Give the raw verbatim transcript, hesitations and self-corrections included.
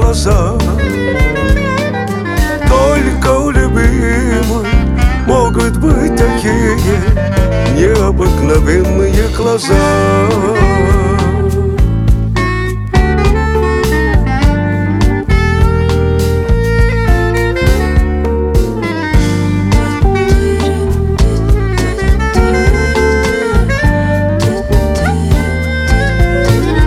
глаза. Только у любимой могут быть такие необыкновенные глаза.